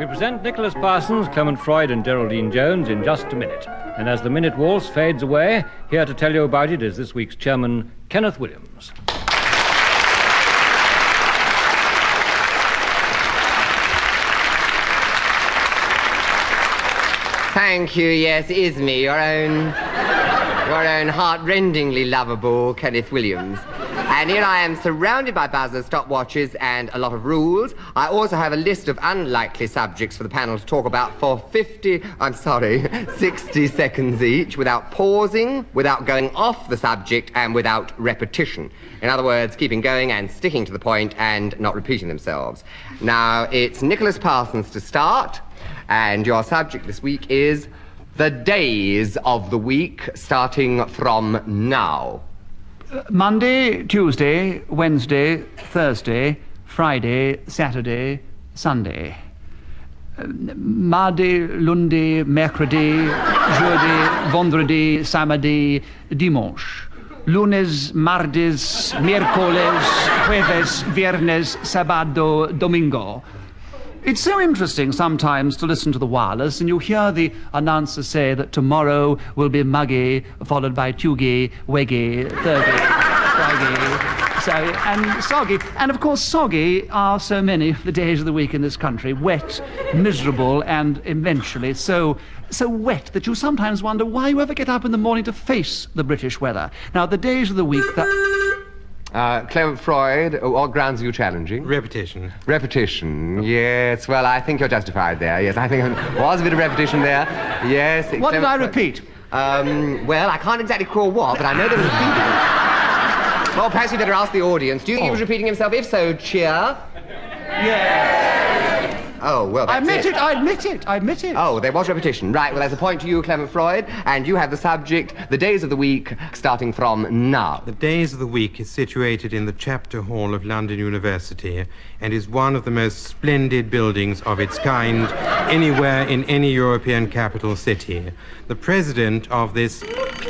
We present Nicholas Parsons, Clement Freud and Geraldine Jones in just a minute. And as the minute waltz fades away, here to tell you about it is this week's chairman, Kenneth Williams. Thank you, yes, it is me, your own heart-rendingly lovable Kenneth Williams. And here I am surrounded by buzzers, stopwatches, and a lot of rules. I also have a list of unlikely subjects for the panel to talk about for 60 seconds each, without pausing, without going off the subject, and without repetition. In other words, keeping going and sticking to the point and not repeating themselves. Now, it's Nicholas Parsons to start, and your subject this week is the days of the week starting from now. Monday, Tuesday, Wednesday, Thursday, Friday, Saturday, Sunday. Mardi, lundi, mercredi, jeudi, vendredi, samedi, dimanche. Lunes, martes, miércoles, jueves, viernes, sábado, domingo. It's so interesting sometimes to listen to the wireless and you hear the announcer say that tomorrow will be muggy, followed by tuggy, weggy, thurgy, swaggy, and soggy. And of course soggy are so many of the days of the week in this country. Wet, miserable, and eventually so wet that you sometimes wonder why you ever get up in the morning to face the British weather. Now, the days of the week that... Clement Freud, what grounds are you challenging? Repetition. Repetition, yes. Well, I think you're justified there. Yes, I think there was a bit of repetition there. Yes. What did I repeat? Well, I can't exactly recall what, but I know there was a feedback. Well, perhaps you better ask the audience. Do you think he was repeating himself? If so, cheer. Yeah. Oh, well, that's I admit it. Oh, there was repetition. Right, well, there's a point to you, Clement Freud, and you have the subject, the days of the week, starting from now. The Days of the Week is situated in the Chapter Hall of London University and is one of the most splendid buildings of its kind anywhere in any European capital city. The president of this...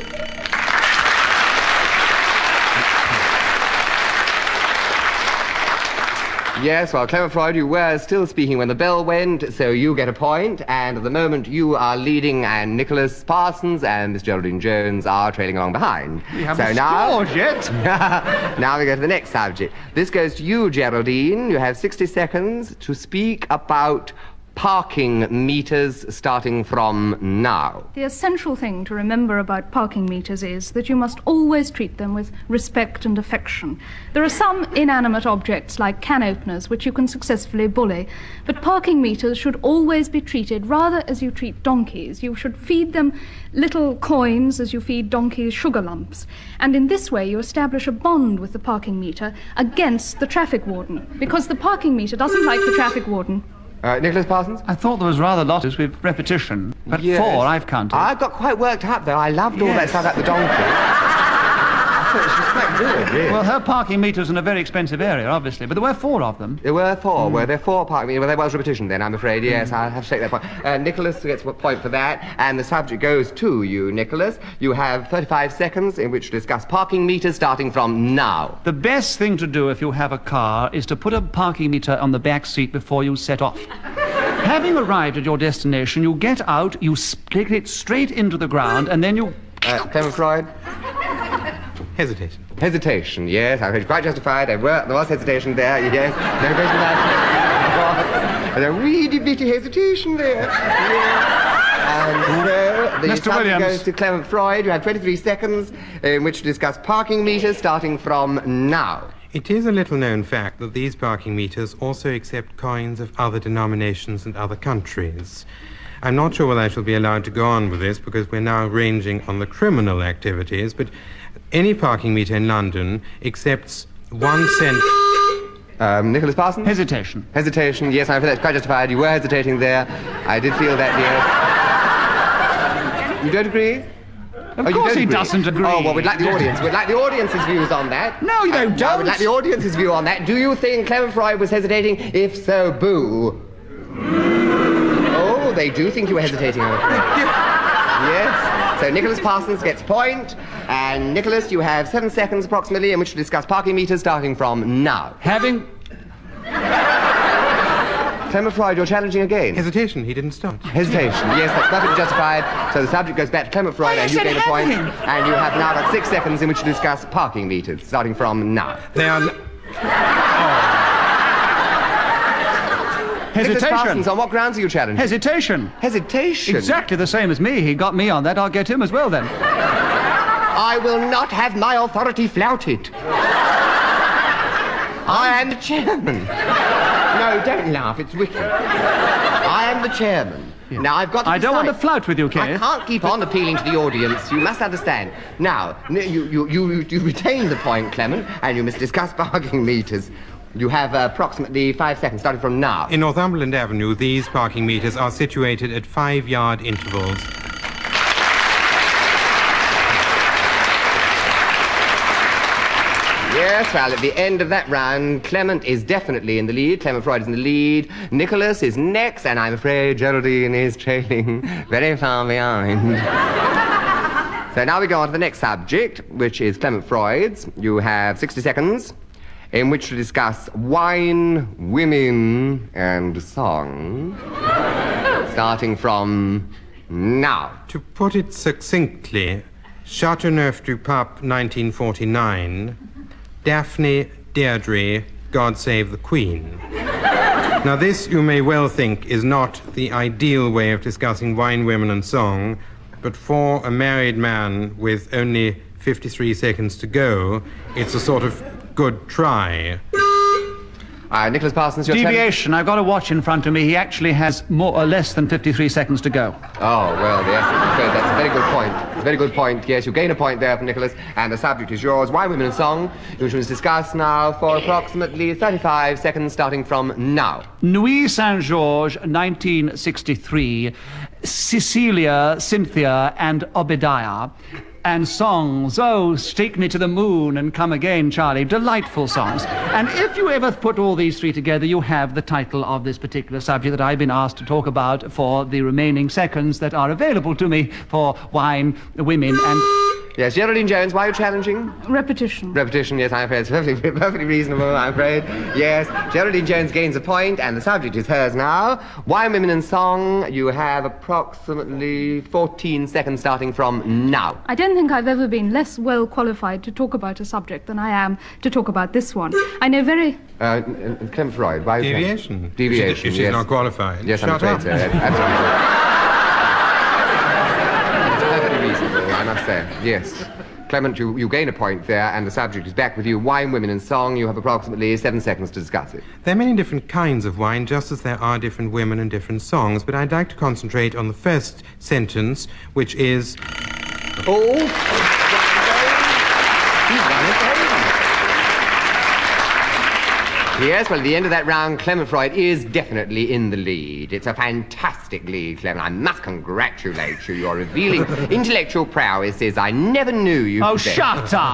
Yes, well, Clement Freud, you were still speaking when the bell went, so you get a point, and at the moment you are leading, and Nicholas Parsons and Miss Geraldine Jones are trailing along behind. We haven't scored yet. Now we go to the next subject. This goes to you, Geraldine. You have 60 seconds to speak about parking meters starting from now. The essential thing to remember about parking meters is that you must always treat them with respect and affection. There are some inanimate objects like can openers which you can successfully bully, but parking meters should always be treated rather as you treat donkeys. You should feed them little coins as you feed donkeys sugar lumps. And in this way you establish a bond with the parking meter against the traffic warden, because the parking meter doesn't like the traffic warden. Nicholas Parsons? I thought there was rather lots with repetition, but yes. 4 I've counted. I got quite worked up, though. I loved all that stuff about the donkey. I thought she was quite good, really. Well, her parking meter's in a very expensive area, obviously, but there were 4 of them. There were 4. Were there 4 parking meters? Well, there was repetition then, I'm afraid. Yes, I'll have to take that point. Nicholas gets a point for that, and the subject goes to you, Nicholas. You have 35 seconds in which to discuss parking meters starting from now. The best thing to do if you have a car is to put a parking meter on the back seat before you set off. Having arrived at your destination, you get out, you stick it straight into the ground, and then you... Clement Freud? Hesitation. Hesitation, yes. I was quite justified. There was hesitation there, yes. No question about it. There was a really bitty hesitation there. Yes. And so, the subject goes to Clement Freud. You have 23 seconds in which to discuss parking meters starting from now. It is a little-known fact that these parking meters also accept coins of other denominations and other countries. I'm not sure whether I shall be allowed to go on with this because we're now ranging on the criminal activities, but any parking meter in London accepts 1 cent... Nicholas Parsons? Hesitation. Hesitation, yes, I feel that's quite justified. You were hesitating there. I did feel that, yes. You don't agree? Of course he doesn't agree. Oh, well, we'd like the audience. We'd like the audience's views on that. No, you don't. We'd like the audience's view on that. Do you think Clement Freud was hesitating? If so, boo. Oh, they do think you were hesitating, I'm afraid. Yes. So Nicholas Parsons gets a point. And Nicholas, you have 7 seconds approximately in which to discuss parking meters starting from now. Clement Freud, you're challenging again. Hesitation, he didn't start. Hesitation. Yes, that's perfectly justified. So the subject goes back to Clement Freud, and you gain a point. And you have now got 6 seconds in which to discuss parking meters, starting from now. They are... Nicholas Hesitation. Parsons, on what grounds are you challenging? Hesitation. Hesitation? Exactly the same as me. He got me on that. I'll get him as well then. I will not have my authority flouted. I am the chairman. No, don't laugh. It's wicked. I am the chairman. Yeah. Now, I've got to I don't decide. want to flout with you, Kenneth. I can't keep on appealing to the audience. You must understand. Now, you retain the point, Clement, and you must discuss parking meters. You have approximately 5 seconds, starting from now. In Northumberland Avenue, these parking meters are situated at 5-yard intervals. Yes, well, at the end of that round, Clement is definitely in the lead. Clement Freud is in the lead. Nicholas is next, and I'm afraid Geraldine is trailing very far behind. So now we go on to the next subject, which is Clement Freud's. You have 60 seconds in which to discuss wine, women, and song, starting from now. To put it succinctly, Chateauneuf-du-Pape, 1949, Daphne, Deirdre, God Save the Queen. Now this, you may well think, is not the ideal way of discussing wine, women, and song, but for a married man with only 53 seconds to go, it's a sort of good try. Nicholas Parsons, your turn. Deviation. I've got a watch in front of me. He actually has more or less than 53 seconds to go. Oh, well, yes, that's a very good point. It's a very good point. Yes, you gain a point there from Nicholas, and the subject is yours. Wine, women, and song, which was discussed now for approximately 35 seconds, starting from now. Nuit Saint-Georges, 1963. Cecilia, Cynthia, and Obadiah. And songs, oh, Take Me to the Moon and Come Again, Charlie. Delightful songs. And if you ever put all these three together, you have the title of this particular subject that I've been asked to talk about for the remaining seconds that are available to me for wine, women, and... Yes, Geraldine Jones, why are you challenging? Repetition. Repetition, yes, I'm afraid it's perfectly reasonable, I'm afraid. Yes, Geraldine Jones gains a point, and the subject is hers now. Wine, women, and song, you have approximately 14 seconds starting from now. I don't think I've ever been less well qualified to talk about a subject than I am to talk about this one. I know very... Clement Freud, why are you Deviation. Deviation, If she's yes. not qualified. Yes, I'm Shut afraid up. so. Absolutely. It's perfectly reasonable, I must say. Yes. Clement, you gain a point there, and the subject is back with you. Wine, women, and song. You have approximately 7 seconds to discuss it. There are many different kinds of wine, just as there are different women and different songs, but I'd like to concentrate on the first sentence, which is... Oh! Yes, well, at the end of that round, Clement Freud is definitely in the lead. It's a fantastic lead, Clement. I must congratulate you. You're revealing intellectual prowesses I never knew you Oh, possessed. shut up!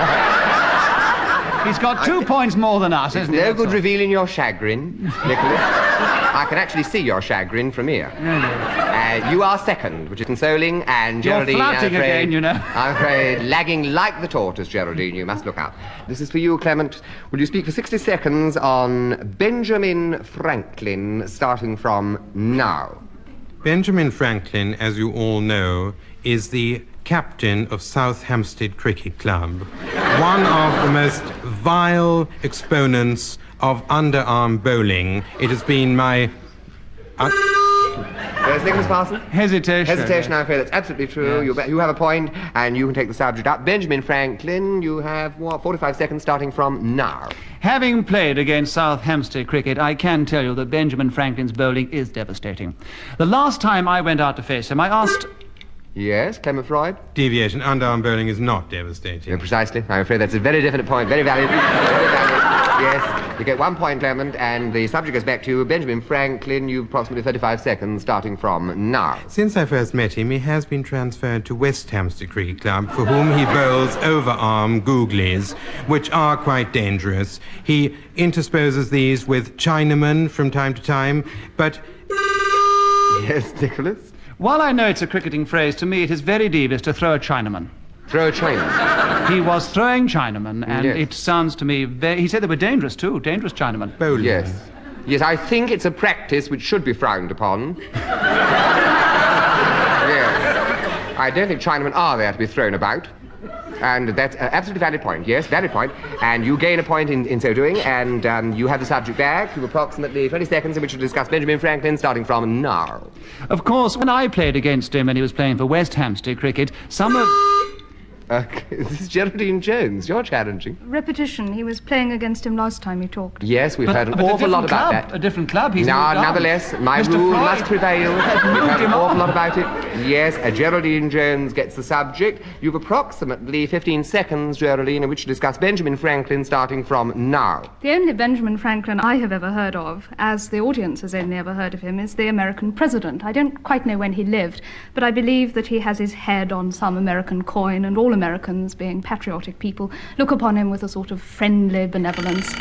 He's got 2 points more than us, isn't he? No good revealing your chagrin, Nicholas. I can actually see your chagrin from here. You are second, which is consoling, and You're Geraldine, flouting I'm afraid, again, you know. I'm afraid, lagging like the tortoise, Geraldine. You must look out. This is for you, Clement. Will you speak for 60 seconds on Benjamin Franklin, starting from now? Benjamin Franklin, as you all know, is the captain of South Hampstead Cricket Club, one of the most vile exponents of underarm bowling. It has been my... There's Nicholas Parsons. Hesitation. Hesitation, I'm afraid that's absolutely true. Yes. You have a point, and you can take the subject up. Benjamin Franklin, you have, 45 seconds starting from now. Having played against South Hampstead Cricket, I can tell you that Benjamin Franklin's bowling is devastating. The last time I went out to face him, I asked... Yes, Clement Freud? Deviation, underarm bowling is not devastating. Yeah, precisely. I'm afraid that's a very definite point. Very valid. Very valid. Yes, you get 1 point, Clement, and the subject goes back to you. Benjamin Franklin, you've approximately 35 seconds starting from now. Since I first met him, he has been transferred to West Hampstead Cricket Club, for whom he bowls overarm googlies, which are quite dangerous. He interposes these with Chinaman from time to time, but... Yes, Nicholas? While I know it's a cricketing phrase, to me it is very devious to throw a Chinaman. Throw a Chinaman. He was throwing Chinaman, and Yes. it sounds to me... He said they were dangerous, too. Dangerous Chinaman. bowling. Yes. Yes, I think it's a practice which should be frowned upon. Yes. I don't think Chinamen are there to be thrown about. And that's an absolutely valid point. Yes, valid point. And you gain a point in so doing, and you have the subject back. You have approximately 20 seconds in which to discuss Benjamin Franklin, starting from now. Of course, when I played against him and he was playing for West Hampstead Cricket, some of... This is Geraldine Jones. You're challenging. Repetition. He was playing against him last time you talked. Yes, we've heard an awful lot about that. A different club. He's No, moved on. nonetheless, my Mr. rule Freud must prevail. We've heard an awful lot about it. Yes, Geraldine Jones gets the subject. You've approximately 15 seconds, Geraldine, in which to discuss Benjamin Franklin, starting from now. The only Benjamin Franklin I have ever heard of, as the audience has only ever heard of him, is the American president. I don't quite know when he lived, but I believe that he has his head on some American coin, and all Americans, being patriotic people, look upon him with a sort of friendly benevolence.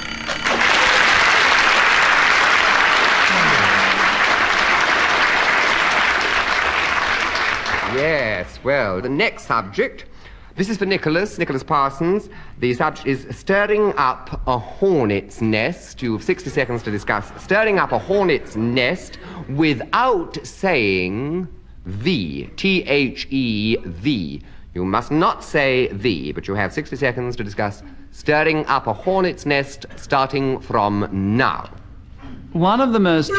Yes, well, the next subject, this is for Nicholas Parsons. The subject is stirring up a hornet's nest. You have 60 seconds to discuss stirring up a hornet's nest without saying the, T-H-E, the. You must not say the, but you have 60 seconds to discuss stirring up a hornet's nest, starting from now. One of the most...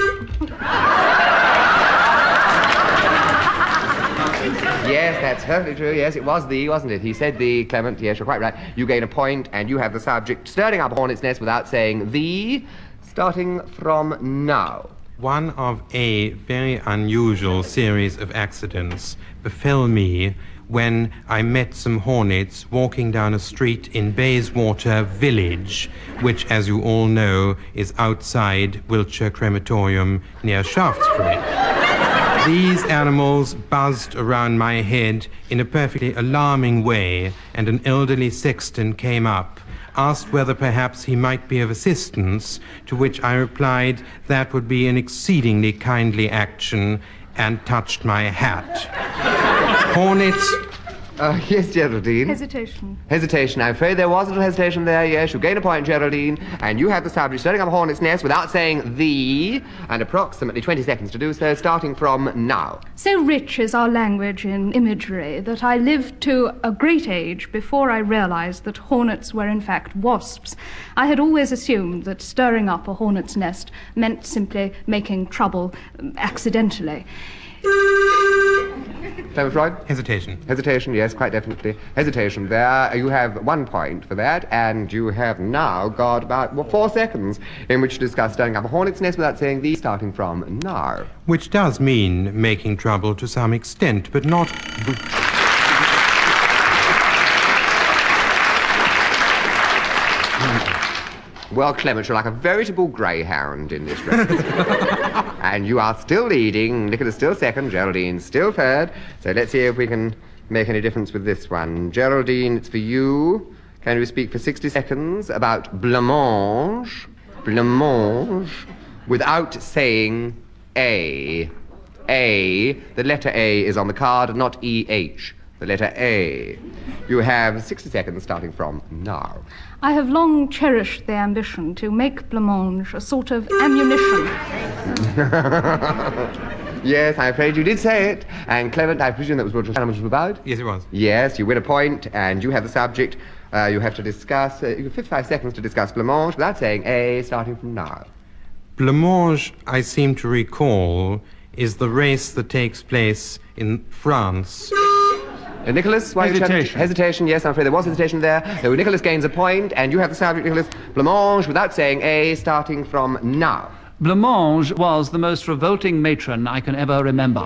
Yes, that's perfectly true. Yes, it was the, wasn't it? He said the, Clement. Yes, you're quite right. You gain a point, and you have the subject stirring up a hornet's nest without saying the, starting from now. One of a very unusual series of accidents befell me when I met some hornets walking down a street in Bayswater Village, which, as you all know, is outside Wiltshire Crematorium near Shaftesbury. These animals buzzed around my head in a perfectly alarming way, and an elderly sexton came up, asked whether perhaps he might be of assistance, to which I replied that would be an exceedingly kindly action, and touched my hat. Hornets... Yes, Geraldine. Hesitation. Hesitation. I'm afraid there was a little hesitation there, yes. You gain a point, Geraldine, and you have the subject stirring up a hornet's nest without saying the, and approximately 20 seconds to do so, starting from now. So rich is our language in imagery that I lived to a great age before I realized that hornets were in fact wasps. I had always assumed that stirring up a hornet's nest meant simply making trouble accidentally. Clement Freud? Hesitation. Hesitation, yes, quite definitely. Hesitation. There, you have 1 point for that, and you have now got about 4 seconds in which to discuss stirring up a hornet's nest without saying the, starting from now. Which does mean making trouble to some extent, but not... Well, Clement, you're like a veritable greyhound in this race. And you are still leading. Nicholas still second. Geraldine still third. So let's see if we can make any difference with this one. Geraldine, it's for you. Can you speak for 60 seconds about blancmange? Blancmange. Without saying A. A. The letter A is on the card, not E-H. The letter A. You have 60 seconds starting from now. I have long cherished the ambition to make blancmange a sort of ammunition. Yes, I'm afraid you did say it. And Clement, I presume that was what your challenge was about? Yes, it was. Yes, you win a point, and you have the subject. You have to discuss, you have 55 seconds to discuss blancmange without saying A, starting from now. Blancmange, I seem to recall, is the race that takes place in France. Nicholas, why Hesitation. Hesitation, yes, I'm afraid there was hesitation there. So Nicholas gains a point, and you have the subject, Nicholas. Blancmange, without saying A, starting from now. Blancmange was the most revolting matron I can ever remember.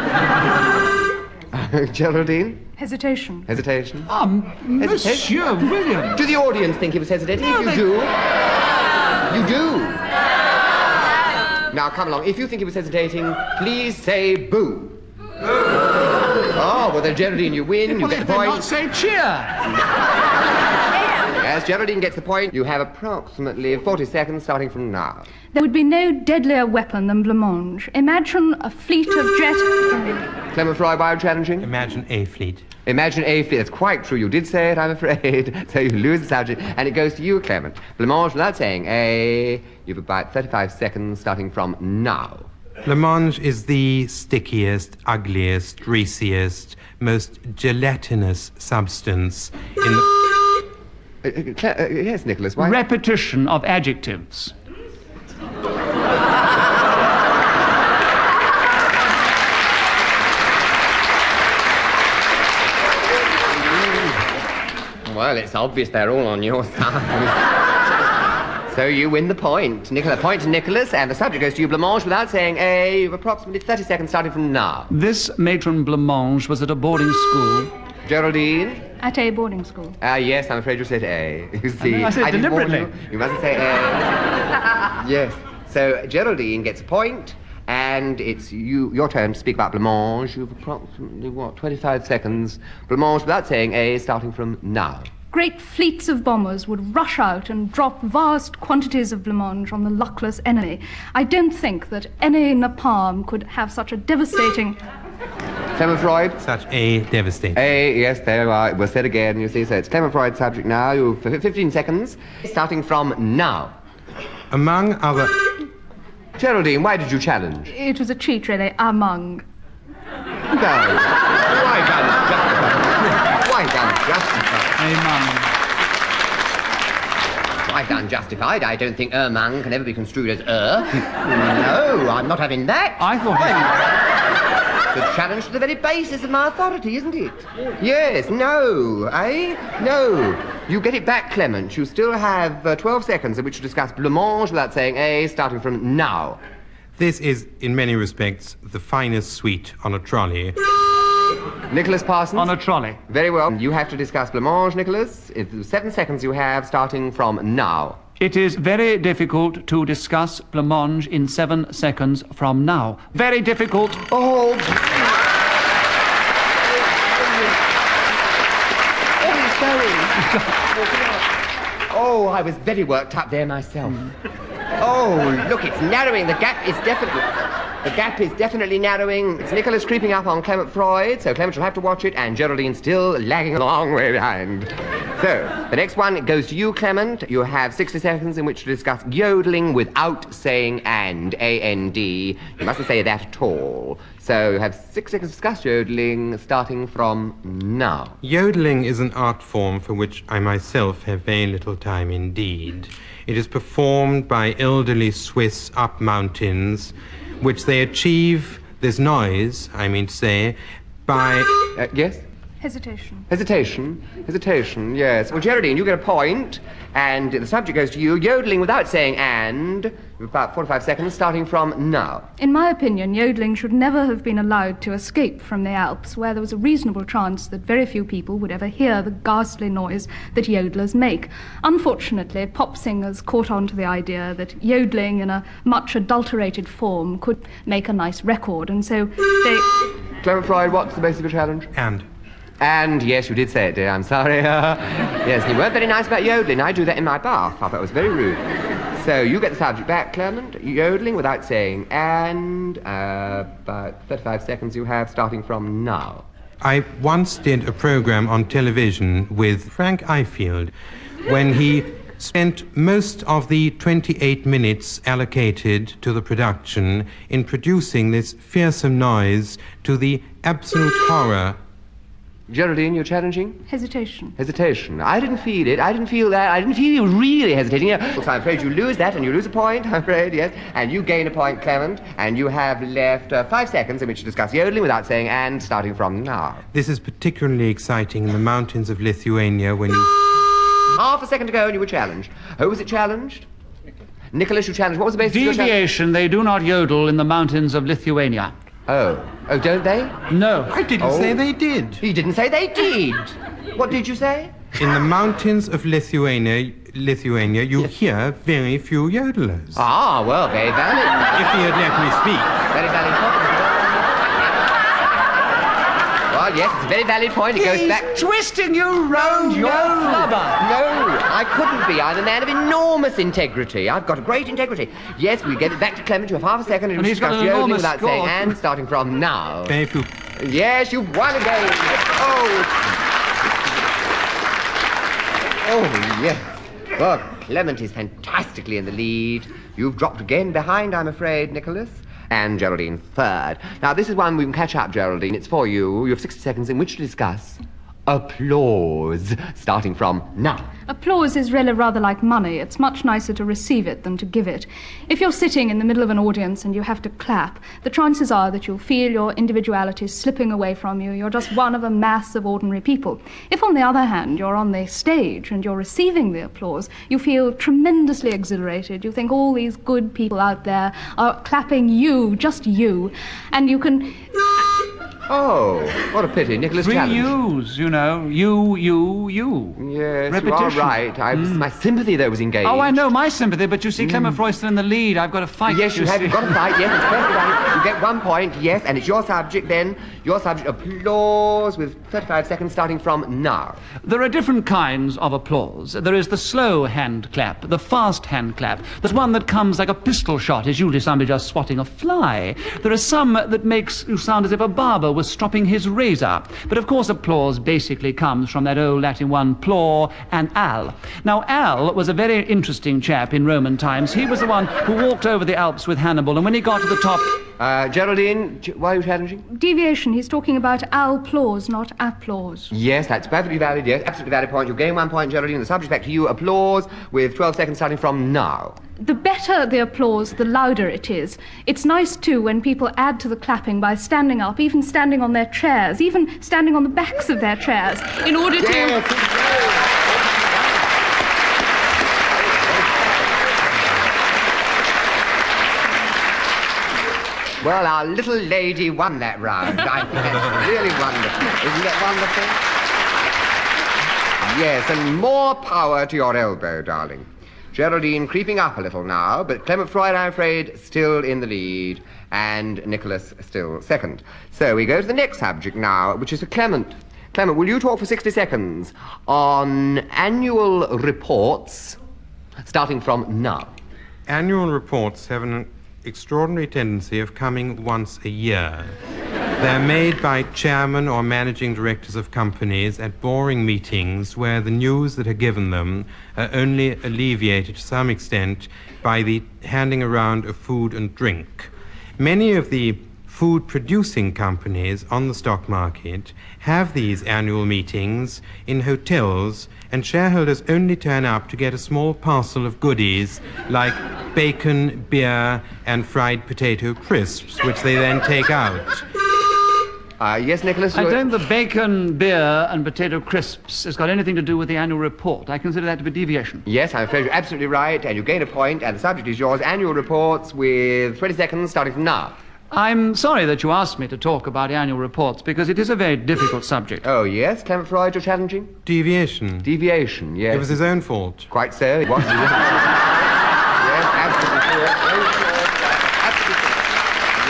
Geraldine? Hesitation. Hesitation? Monsieur William. Do the audience think he was hesitating? If you do, you do. Now, come along. If you think he was hesitating, please say boo. Oh, well then, Geraldine, you win. You Well, get if the they're point. not, say cheer. As Geraldine gets the point, you have approximately 40 seconds starting from now. There would be no deadlier weapon than blancmange. Imagine a fleet of jet... Clement Freud, why are you challenging? Imagine a fleet. Imagine a fleet. That's quite true. You did say it, I'm afraid. So you lose the subject, and it goes to you, Clement. Blancmange, without saying a... You've about 35 seconds starting from now. Blancmange is the stickiest, ugliest, greasiest, most gelatinous substance in the... Yes, Nicholas, why? Repetition of adjectives. Well, it's obvious they're all on your side. So you win the point. Point to Nicholas, and the subject goes to you, Blancmange, without saying a... You've approximately 30 seconds starting from now. This matron Blancmange was at a boarding school. Geraldine? At a boarding school. Yes, I'm afraid you said A. You see, I said didn't warn deliberately. You mustn't say A. Yes. So Geraldine gets a point, and it's your turn to speak about Blancmange. You've approximately, 25 seconds. Blancmange, without saying A, starting from now. Great fleets of bombers would rush out and drop vast quantities of blancmange on the luckless enemy. I don't think that any napalm could have such a devastating... Clement Freud? such a devastating. A, yes, there you are. It was said again, you see. So it's Clement Freud's subject now. You've 15 seconds, starting from now. Among other... Geraldine, why did you challenge? It was a cheat, really, among. No. Why done justified? Why done justified? Why done justified? I don't think among can ever be construed as No, I'm not having that. I thought... It's a challenge to the very basis of my authority, isn't it? Yes, no, eh? No. You get it back, Clement. You still have 12 seconds in which to discuss blancmange without saying A, starting from now. This is, in many respects, the finest suite on a trolley. Nicholas Parsons? On a trolley. Very well. You have to discuss blancmange, Nicholas. It's 7 seconds you have, starting from now. It is very difficult to discuss blancmange in 7 seconds from now. Very difficult. Oh, Oh, I was very worked up there myself. Oh, look, it's narrowing. The gap is definitely narrowing. It's Nicholas creeping up on Clement Freud, so Clement will have to watch it, and Geraldine still lagging a long way behind. So, the next one goes to you, Clement. You have 60 seconds in which to discuss yodeling without saying and, A-N-D. You mustn't say that at all. So, you have 6 seconds to discuss yodeling, starting from now. Yodeling is an art form for which I myself have very little time indeed. It is performed by elderly Swiss up mountains, which they achieve this noise, I mean to say, by... Yes? Hesitation. Hesitation, yes. Well, Geraldine, you get a point, and the subject goes to you, yodeling without saying and, about 45 seconds, starting from now. In my opinion, yodeling should never have been allowed to escape from the Alps, where there was a reasonable chance that very few people would ever hear the ghastly noise that yodelers make. Unfortunately, pop singers caught on to the idea that yodeling in a much adulterated form could make a nice record, and so they... Clement Freud, what's the basis of your challenge? And, yes, you did say it, dear, I'm sorry. Yes, you weren't very nice about yodeling. I do that in my bath. I thought it was very rude. So, you get the subject back, Clement. Yodeling without saying and, about 35 seconds you have, starting from now. I once did a program on television with Frank Ifield when he spent most of the 28 minutes allocated to the production in producing this fearsome noise to the absolute horror. Geraldine, you're challenging? Hesitation. I didn't feel it. I didn't feel that. I didn't feel you really hesitating. So I'm afraid you lose that, and you lose a point, I'm afraid, yes. And you gain a point, Clement, and you have left 5 seconds in which to discuss yodeling without saying and, starting from now. This is particularly exciting in the mountains of Lithuania when you... Half a second to go and you were challenged. Who was it challenged? Nicholas, you challenged. What was the basis of your challenge? Deviation, they do not yodel in the mountains of Lithuania. Oh, don't they? No. I didn't say they did. He didn't say they did. What did you say? In the mountains of Lithuania, you hear very few yodelers. Ah, well, very valid. If he had let me speak. Very valid point. Well, yes, it's a very valid point. It goes He's back... twisting you round your flubber. No, I couldn't be. I'm a man of enormous integrity. I've got a great integrity. Yes, we get it back to Clement. You have half a second And he's got discuss an yodeling enormous without saying score. and starting from now. Thank you. Yes, you've won again. Oh, yes. Well, Clement is fantastically in the lead. You've dropped again behind, I'm afraid, Nicholas. And Geraldine third. Now, this is one we can catch up, Geraldine. It's for you. You have 60 seconds in which to discuss applause, starting from now. Applause is really rather like money. It's much nicer to receive it than to give it. If you're sitting in the middle of an audience and you have to clap, the chances are that you'll feel your individuality slipping away from you. You're just one of a mass of ordinary people. If, on the other hand, you're on the stage and you're receiving the applause, you feel tremendously exhilarated. You think all these good people out there are clapping you, just you, and you can... Oh, what a pity. Nicholas Three challenge. U's, you know. You. Yes, Repetition. you are right. My sympathy, though, was engaged. Oh, I know my sympathy, but you see Clement Freuston in the lead. I've got to fight. Yes, you have. see. You've got to fight. Yes, it's perfectly right. You get 1 point. Yes, and it's your subject then. Your subject, applause, with 35 seconds starting from now. There are different kinds of applause. There is the slow hand clap, the fast hand clap. There's one that comes like a pistol shot. It's usually somebody just swatting a fly. There are some that makes you sound as if a barber was stropping his razor. But of course applause basically comes from that old Latin one, plor and al. Now Al was a very interesting chap in Roman times. He was the one who walked over the Alps with Hannibal, and when he got to the top... Geraldine, why are you challenging? Deviation. He's talking about applause, not applause. Yes, that's perfectly valid. Yes, absolutely valid point. You gain 1 point, Geraldine. The subject back to you. Applause with 12 seconds starting from now. The better the applause, the louder it is. It's nice, too, when people add to the clapping by standing up, even standing on their chairs, even standing on the backs of their chairs, in order to... Yes, well, our little lady won that round. I think that's really wonderful. Isn't that wonderful? Yes, and more power to your elbow, darling. Geraldine creeping up a little now, but Clement Freud, I'm afraid, still in the lead, and Nicholas still second. So we go to the next subject now, which is for Clement. Clement, will you talk for 60 seconds on annual reports, starting from now? Annual reports have an extraordinary tendency of coming once a year. They're made by chairmen or managing directors of companies at boring meetings where the news that are given them are only alleviated to some extent by the handing around of food and drink. Many of the food-producing companies on the stock market have these annual meetings in hotels, and shareholders only turn up to get a small parcel of goodies like bacon, beer, and fried potato crisps, which they then take out. Yes, Nicholas? I don't think the bacon, beer, and potato crisps has got anything to do with the annual report. I consider that to be deviation. Yes, I'm afraid you're absolutely right, and you gain a point, and the subject is yours. Annual reports with 20 seconds starting from now. I'm sorry that you asked me to talk about annual reports, because it is a very difficult subject. Oh, yes, Clement Freud, you're challenging? Deviation. Deviation, yes. It was his own fault. Quite so. It was. Yes, absolutely true. Absolutely true.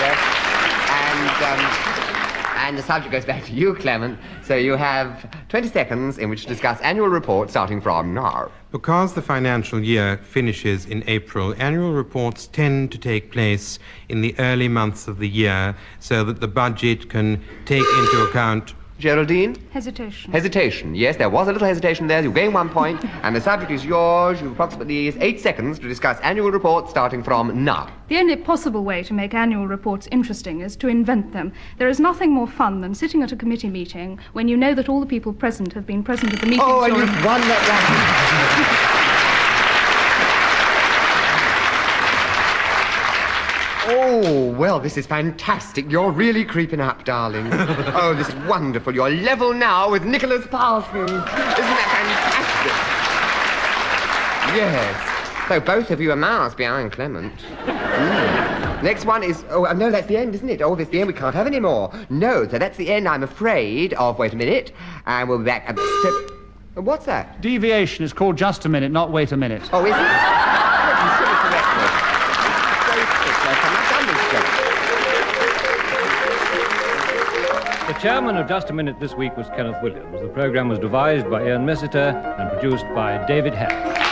Yes. And the subject goes back to you, Clement. So you have 20 seconds in which to discuss annual reports starting from now. Because the financial year finishes in April, annual reports tend to take place in the early months of the year so that the budget can take into account... Geraldine? Hesitation. Hesitation. Yes, there was a little hesitation there. You gain 1 point, and the subject is yours. You've approximately 8 seconds to discuss annual reports starting from now. The only possible way to make annual reports interesting is to invent them. There is nothing more fun than sitting at a committee meeting when you know that all the people present have been present at the meeting. Oh, and you've won that round. Oh, well, this is fantastic. You're really creeping up, darling. Oh, this is wonderful. You're level now with Nicholas Parsons. Isn't that fantastic? Yes. So both of you are miles behind Clement. Next one is... Oh, no, that's the end, isn't it? Oh, that's the end. We can't have any more. No, so that's the end, I'm afraid, of... Wait a minute. And we'll be back at... What's that? Deviation is called just a minute, not wait a minute. Oh, is it? You should have corrected. chairman of Just a Minute this week was Kenneth Williams. The program was devised by Ian Messiter and produced by David Harris.